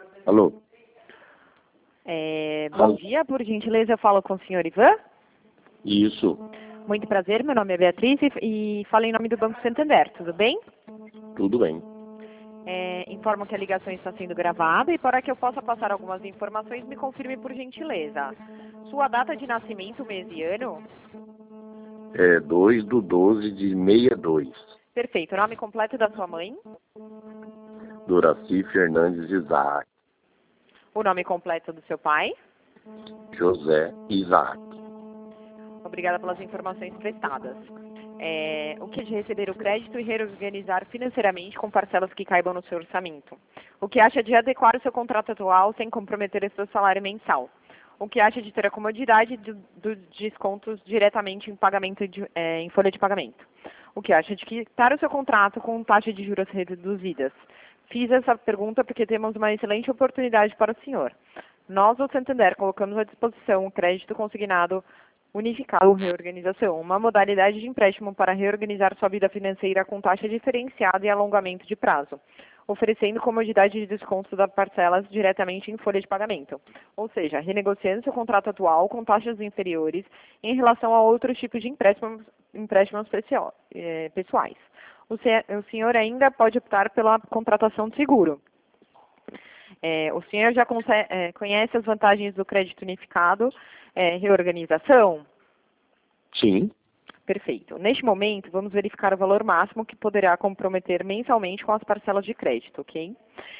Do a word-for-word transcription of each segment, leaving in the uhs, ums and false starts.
Alô? É, bom dia, por gentileza, eu falo com o senhor Ivan. Isso, Muito prazer, meu nome é Beatriz e, e falo em nome do Banco Santander, tudo bem? tudo bem. É, informo que a ligação está sendo gravada e para que eu possa passar algumas informações, me confirme por gentileza. Sua data de nascimento, mês e ano? É dois do doze de sessenta e dois. Perfeito. O nome completo da sua mãe? Doraci Fernandes Isaac. O nome completo do seu pai? José Isaac. Obrigada pelas informações prestadas. É, o que é de receber o crédito e reorganizar financeiramente com parcelas que caibam no seu orçamento? O que acha de adequar o seu contrato atual sem comprometer o seu salário mensal? O que acha de ter a comodidade dos do descontos diretamente em, pagamento de, é, em folha de pagamento? O que acha de quitar o seu contrato com taxa de juros reduzidas? Fiz essa pergunta porque temos uma excelente oportunidade para o senhor. Nós, do Santander, colocamos à disposição o crédito consignado unificado ou reorganização, uma modalidade de empréstimo para reorganizar sua vida financeira com taxa diferenciada e alongamento de prazo, oferecendo comodidade de desconto das parcelas diretamente em folha de pagamento, ou seja, renegociando seu contrato atual com taxas inferiores em relação a outros tipos de empréstimos, empréstimos pessoais. O, se, o senhor ainda pode optar pela contratação de seguro. É, o senhor já consegue, é, conhece as vantagens do crédito unificado, é, reorganização? Sim. Perfeito. Neste momento, vamos verificar o valor máximo que poderá comprometer mensalmente com as parcelas de crédito, ok?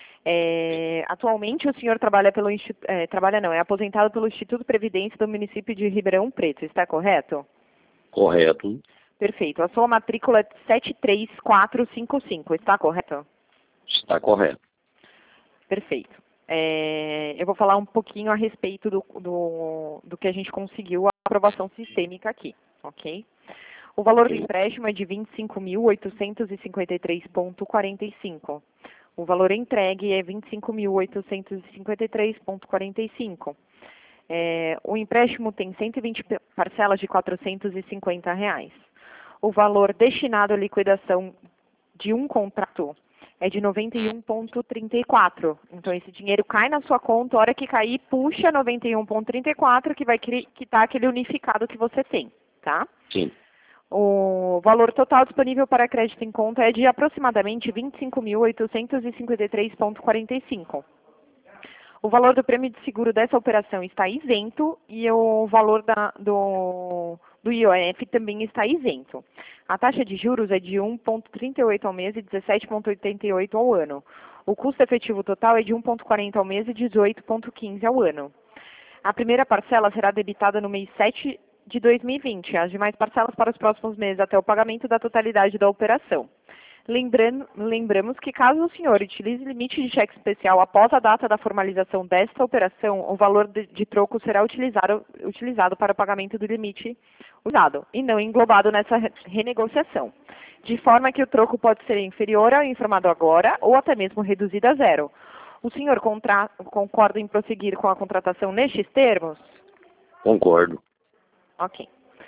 É, atualmente, o senhor trabalha pelo Instituto, é, trabalha não, é aposentado pelo Instituto Previdência do município de Ribeirão Preto, está correto? Correto. Perfeito. A sua matrícula é sete três quatro cinco cinco, está correto? Está correto. Perfeito. É, eu vou falar um pouquinho a respeito do, do, do que a gente conseguiu, a aprovação sistêmica aqui, ok? O valor do empréstimo é de vinte e cinco mil oitocentos e cinquenta e três vírgula quarenta e cinco. O valor entregue é vinte e cinco mil oitocentos e cinquenta e três vírgula quarenta e cinco. É, o empréstimo tem cento e vinte parcelas de quatrocentos e cinquenta reais. O valor destinado à liquidação de um contrato é de noventa e um vírgula trinta e quatro. Então, esse dinheiro cai na sua conta, a hora que cair, puxa noventa e um vírgula trinta e quatro, que vai quitar aquele unificado que você tem, tá? Sim. O valor total disponível para crédito em conta é de aproximadamente vinte e cinco mil oitocentos e cinquenta e três vírgula quarenta e cinco. O valor do prêmio de seguro dessa operação está isento e o valor da, do, do I O F também está isento. A taxa de juros é de um vírgula trinta e oito ao mês e dezessete vírgula oitenta e oito ao ano. O custo efetivo total é de um vírgula quarenta ao mês e dezoito vírgula quinze ao ano. A primeira parcela será debitada no mês sete de dois mil e vinte, as demais parcelas para os próximos meses até o pagamento da totalidade da operação. Lembrando, lembramos que caso o senhor utilize limite de cheque especial após a data da formalização desta operação, o valor de, de troco será utilizado, utilizado para o pagamento do limite usado e não englobado nessa renegociação, de forma que o troco pode ser inferior ao informado agora ou até mesmo reduzido a zero. O senhor contra, concorda em prosseguir com a contratação nestes termos? Concordo. Ok.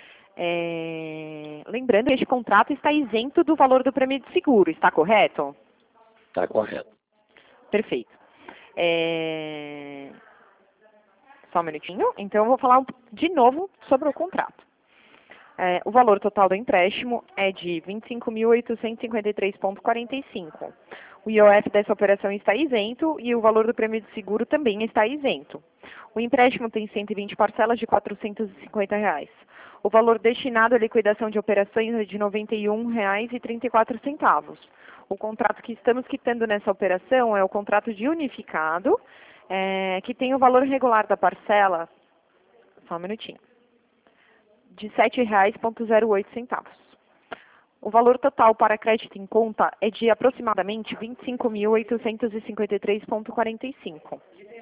É, lembrando que este contrato está isento do valor do prêmio de seguro, está correto? Está correto. Perfeito. É, só um minutinho. Então, eu vou falar de novo sobre o contrato. É, o valor total do empréstimo é de vinte e cinco mil oitocentos e cinquenta e três vírgula quarenta e cinco. O I O F dessa operação está isento e o valor do prêmio de seguro também está isento. O empréstimo tem cento e vinte parcelas de quatrocentos e cinquenta reais. O valor destinado à liquidação de operações é de noventa e um reais e trinta e quatro centavos. O contrato que estamos quitando nessa operação é o contrato de unificado, é, que tem o valor regular da parcela, só um minutinho, de sete reais e zero oito centavos. O valor total para crédito em conta é de aproximadamente vinte e cinco mil oitocentos e cinquenta e três vírgula quarenta e cinco.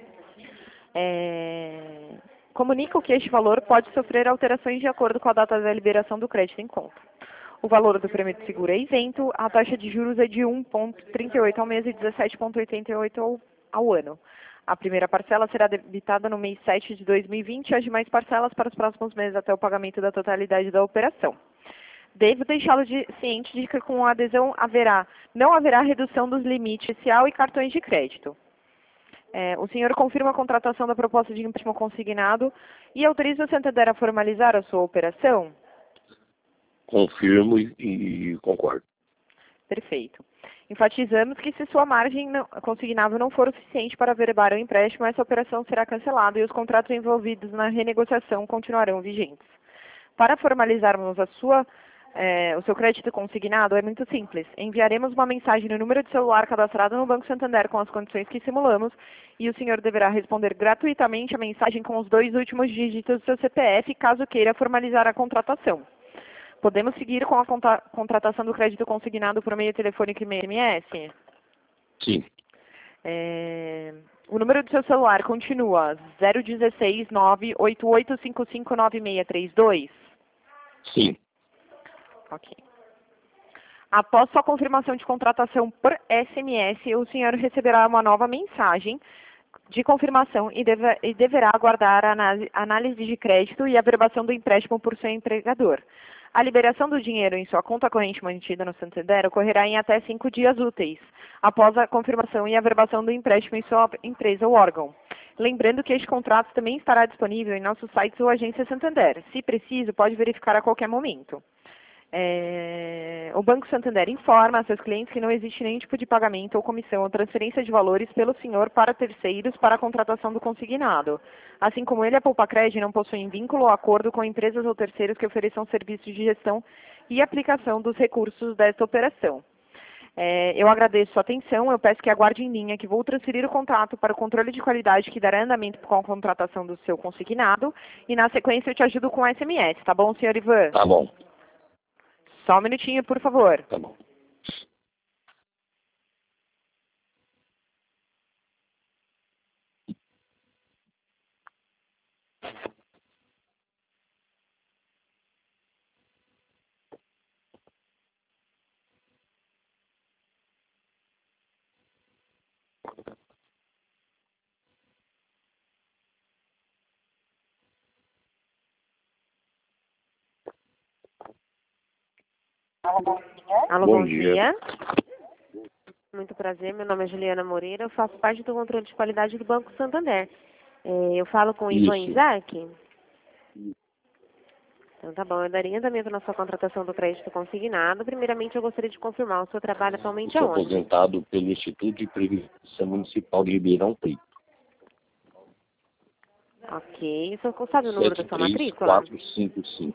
É... Comunico que este valor pode sofrer alterações de acordo com a data da liberação do crédito em conta. O valor do prêmio de seguro é isento, a taxa de juros é de um vírgula trinta e oito ao mês e dezessete vírgula oitenta e oito ao, ao ano. A primeira parcela será debitada no mês sete de dois mil e vinte e as demais parcelas para os próximos meses até o pagamento da totalidade da operação. Devo deixá-lo de, ciente de que com a adesão haverá, não haverá redução dos limites inicial e cartões de crédito. É, o senhor confirma a contratação da proposta de empréstimo consignado e autoriza o Santander a formalizar a sua operação? Confirmo e, e concordo. Perfeito. Enfatizamos que se sua margem não, consignável não for o suficiente para averbar o empréstimo, essa operação será cancelada e os contratos envolvidos na renegociação continuarão vigentes. Para formalizarmos a sua, eh, o seu crédito consignado, é muito simples. Enviaremos uma mensagem no número de celular cadastrado no Banco Santander com as condições que simulamos e o senhor deverá responder gratuitamente a mensagem com os dois últimos dígitos do seu C P F, caso queira formalizar a contratação. Podemos seguir com a conta, contratação do crédito consignado por meio telefônico e S M S? Sim. É, o número do seu celular continua zero um seis, nove oito oito cinco cinco nove seis três dois? Sim. Ok. Após sua confirmação de contratação por S M S, o senhor receberá uma nova mensagem de confirmação e, deve, e deverá aguardar a análise, análise de crédito e a averbação do empréstimo por seu empregador. A liberação do dinheiro em sua conta corrente mantida no Santander ocorrerá em até cinco dias úteis, após a confirmação e averbação do empréstimo em sua empresa ou órgão. Lembrando que este contrato também estará disponível em nossos sites ou agência Santander. Se preciso, pode verificar a qualquer momento. É, o Banco Santander informa a seus clientes que não existe nenhum tipo de pagamento ou comissão ou transferência de valores pelo senhor para terceiros para a contratação do consignado. Assim como ele, a Poupa-Cred não possuem vínculo ou acordo com empresas ou terceiros que ofereçam serviços de gestão e aplicação dos recursos desta operação. É, eu agradeço sua atenção, eu peço que aguarde em linha que vou transferir o contato para o controle de qualidade que dará andamento com a contratação do seu consignado e na sequência eu te ajudo com S M S, tá bom, senhor Ivan? Tá bom. Só um minutinho, por favor. Tá bom. Alô, Bom bom dia. dia. Muito prazer, meu nome é Juliana Moreira, eu faço parte do controle de qualidade do Banco Santander. É, eu falo com o Ivan Isso. Isaac? Então tá bom, eu daria andamento na sua contratação do crédito consignado. Primeiramente, eu gostaria de confirmar, o senhor trabalha atualmente Sou aonde? aposentado pelo Instituto de Previdência Municipal de Ribeirão Preto. Ok, o senhor sabe o número da sete sua três matrícula? quatro cinco cinco.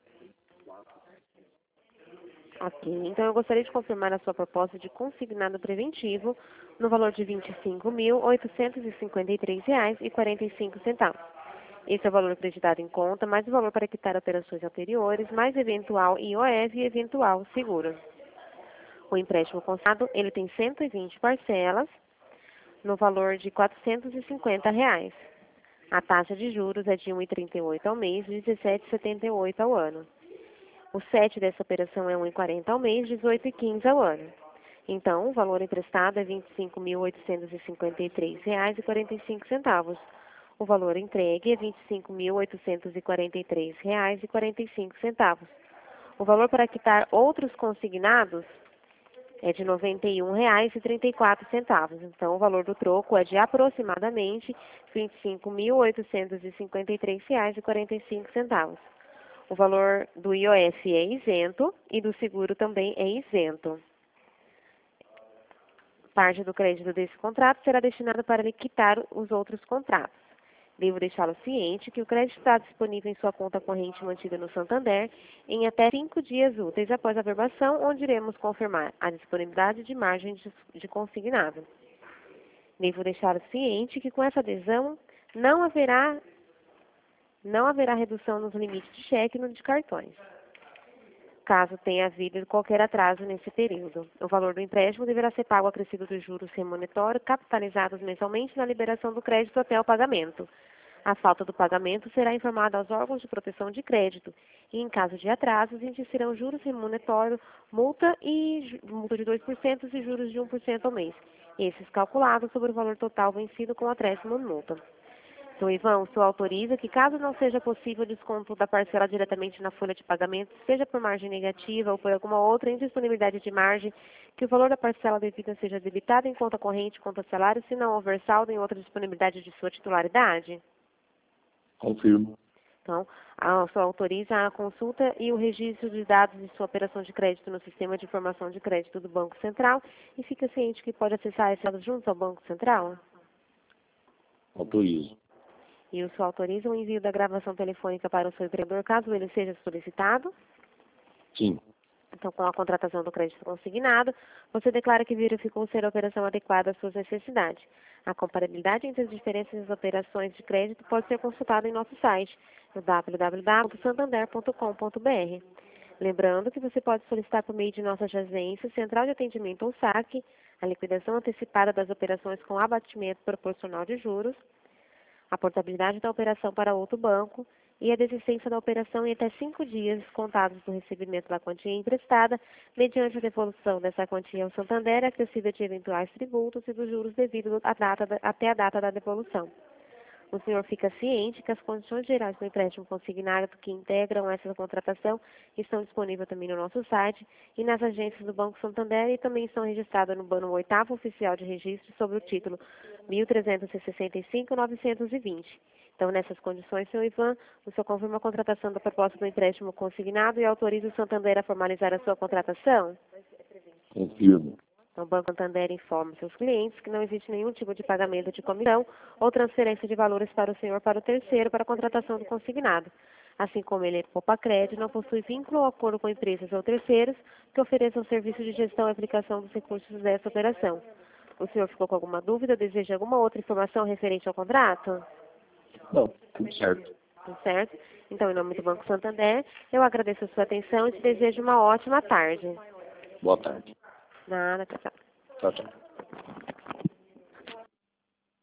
Ok, então eu gostaria de confirmar a sua proposta de consignado preventivo no valor de vinte e cinco mil oitocentos e cinquenta e três reais e quarenta e cinco centavos. Esse é o valor acreditado em conta, mais o valor para quitar operações anteriores, mais eventual I O F e eventual seguro. O empréstimo consignado, ele tem cento e vinte parcelas no valor de quatrocentos e cinquenta reais. A taxa de juros é de um vírgula trinta e oito ao mês e dezessete vírgula setenta e oito ao ano. O S E T dessa operação é um vírgula quarenta ao mês, dezoito vírgula quinze ao ano. Então, o valor emprestado é vinte e cinco mil oitocentos e cinquenta e três reais e quarenta e cinco centavos. O valor entregue é vinte e cinco mil oitocentos e quarenta e três reais e quarenta e cinco centavos. O valor para quitar outros consignados é de noventa e um reais e trinta e quatro centavos. Então, o valor do troco é de aproximadamente vinte e cinco mil oitocentos e cinquenta e três reais e quarenta e cinco centavos. O valor do I O F é isento e do seguro também é isento. Parte do crédito desse contrato será destinada para quitar os outros contratos. Devo deixá-lo ciente que o crédito está disponível em sua conta corrente mantida no Santander em até cinco dias úteis após a averbação, onde iremos confirmar a disponibilidade de margem de, de consignado. Devo deixá-lo ciente que com essa adesão não haverá Não haverá redução nos limites de cheque e no de cartões, caso tenha havido qualquer atraso nesse período. O valor do empréstimo deverá ser pago acrescido dos juros remuneratórios capitalizados mensalmente na liberação do crédito até o pagamento. A falta do pagamento será informada aos órgãos de proteção de crédito e, em caso de atrasos, incidirão juros remuneratórios, multa, e, multa de dois por cento e juros de um por cento ao mês, esses calculados sobre o valor total vencido com acréscimo de multa. Senhor Ivan, o senhor autoriza que, caso não seja possível o desconto da parcela diretamente na folha de pagamento, seja por margem negativa ou por alguma outra indisponibilidade de margem, que o valor da parcela devida seja debitado em conta corrente, conta salário, se não houver saldo em outra disponibilidade de sua titularidade? Confirmo. Então, a, o senhor autoriza a consulta e o registro de dados de sua operação de crédito no Sistema de Informação de Crédito do Banco Central e fica ciente que pode acessar esses dados junto ao Banco Central? Autorizo. E o senhor autoriza o envio da gravação telefônica para o seu empregador, caso ele seja solicitado? Sim. Então, com a contratação do crédito consignado, você declara que verificou ser a operação adequada às suas necessidades. A comparabilidade entre as diferentes operações de crédito pode ser consultada em nosso site, no w w w ponto santander ponto com ponto b r. Lembrando que você pode solicitar por meio de nossa agência, Central de Atendimento ou saque, a liquidação antecipada das operações com abatimento proporcional de juros, a portabilidade da operação para outro banco e a desistência da operação em até cinco dias contados do recebimento da quantia emprestada, mediante a devolução dessa quantia ao Santander, acessível de eventuais tributos e dos juros devidos à data da, até a data da devolução. O senhor fica ciente que as condições gerais do empréstimo consignado que integram essa contratação estão disponíveis também no nosso site e nas agências do Banco Santander e também estão registradas no Bano oitavo Oficial de Registro sob o título mil trezentos e sessenta e cinco ponto novecentos e vinte. Então, nessas condições, senhor Ivan, o senhor confirma a contratação da proposta do empréstimo consignado e autoriza o Santander a formalizar a sua contratação? Confirmo. Então, o Banco Santander informa seus clientes que não existe nenhum tipo de pagamento de comissão ou transferência de valores para o senhor para o terceiro para a contratação do consignado. Assim como ele poupa crédito, não possui vínculo ou acordo com empresas ou terceiros que ofereçam serviço de gestão e aplicação dos recursos dessa operação. O senhor ficou com alguma dúvida ou deseja alguma outra informação referente ao contrato? Não, tudo certo. Tudo certo? Então, em nome do Banco Santander, eu agradeço a sua atenção e te desejo uma ótima tarde. Boa tarde. Nada, tchau, tchau. Tchau, tchau.